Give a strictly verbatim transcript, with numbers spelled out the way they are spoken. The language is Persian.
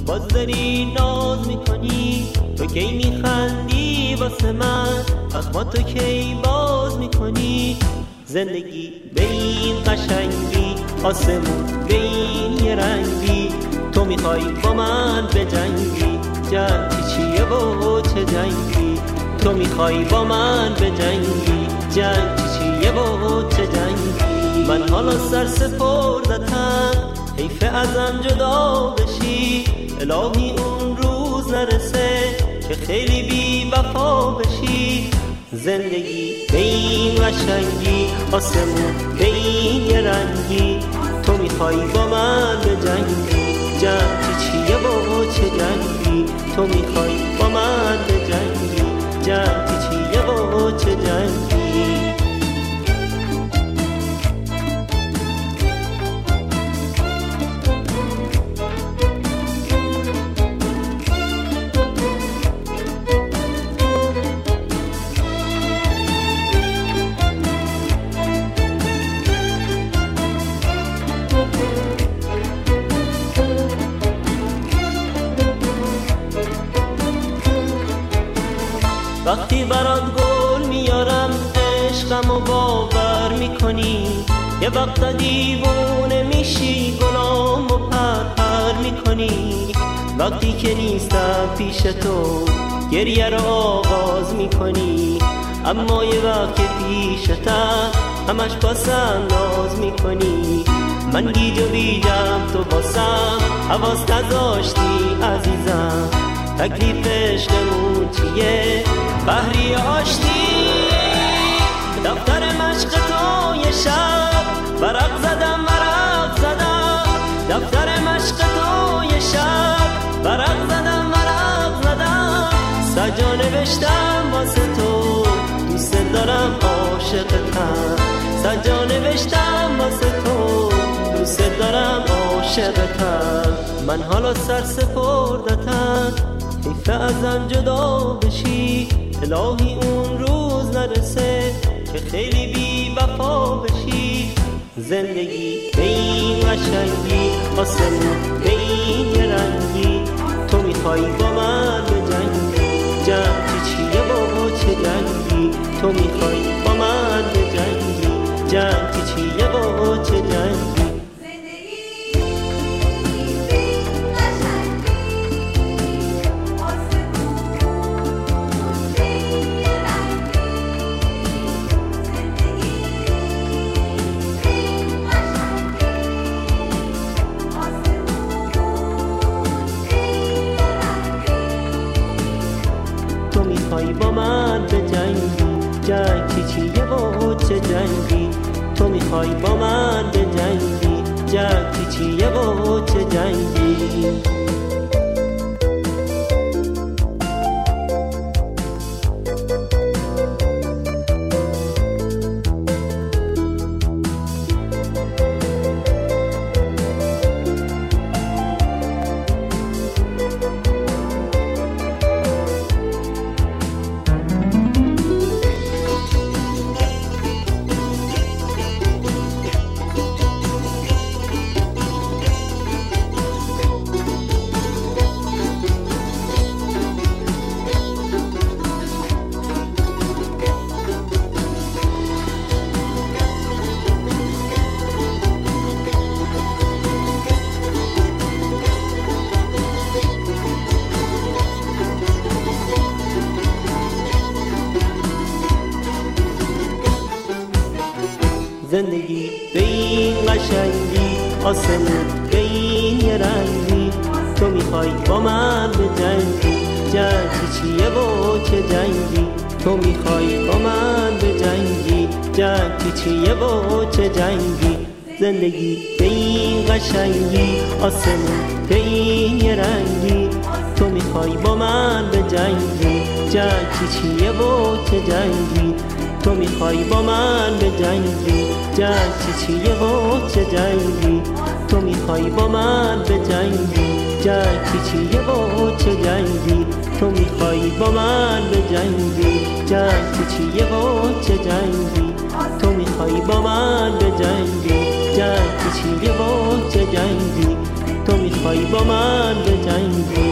باز داری ناز میکنی، تو کی میخندی واسه من، اخما تو کی باز میکنی. زندگی به این قشنگی، آسمون به این یه رنگی، تو میخوای با من به جنگی، جنگ چیه و چه جنگی، تو میخوای با من به جنگی، جنگ چیه و چه جنگی. من حالا سر سپردتم، حیف ازم جدا بشی، الهی اون روز نرسه که خیلی بی وفا بشی. زندگی به این قشنگی، آسمون به این یه رنگی، تو میخوای با من به جنگی، جنگ چیه و چه جنگی، تو میخوای با من به جنگی، جنگ چیه و چه جنگی. وقتی برات گل میارم عشقمو باور میکنی، یه وقتا دیوونه میشی گلامو پر پر میکنی. وقتی که نیستم پیش تو گریه رو آغاز میکنی، اما یه وقت که پیشتم همش باسم ناز میکنی. من گیج و بیجم تو باسم حواس نذاشتی عزیزم، تکلیف عشقمون چیه بحری آشتی. دفتر مشق تو یه شب ورق زدم ورق زدم، دفتر مشق تو یه شب ورق زدم ورق زدم. سجا نوشتم واسه تو دوست دارم عاشقتم، سجا نوشتم واسه تو دوست دارم عاشقتم. من حالا سر سپردتم، حیف ازم جدا بشی، الهی اون روز نرسه که خیلی بی وفا بشی. زندگی به این قشنگی، آسمون به این یه رنگی، تو میخوای با من به جنگی، جنگ چیه و چه جنگی، تو میخوای با من به جنگی، جنگ چیه و چه جنگی. با من به جنگی، جنگ چیه و چه جنگی، تو میخوای با من به جنگی، جنگ چیه و چه جنگی. زندگی به این قشنگی، آسمون به این یه رنگی، تو میخوای با من به جنگی، جنگ چیه و چه جنگی، تو میخوای با من به جنگی، جنگ چیه و چه جنگی. زندگی به این قشنگی، آسمون به این یه رنگی، تو میخوای با من به جنگی، جنگ چیه و چه جنگی، تو میخوای با من به جنگی، جنگ چیه و چه جنگی، تو میخوای با من به جنگی، جنگ چیه و چه جنگی، تو میخوای با من به جنگی، جنگ چیه و چه جنگی، تو میخوای با من به جنگی، جنگ چیه و چه جنگی، تو میخوای میخوای با من به جنگی.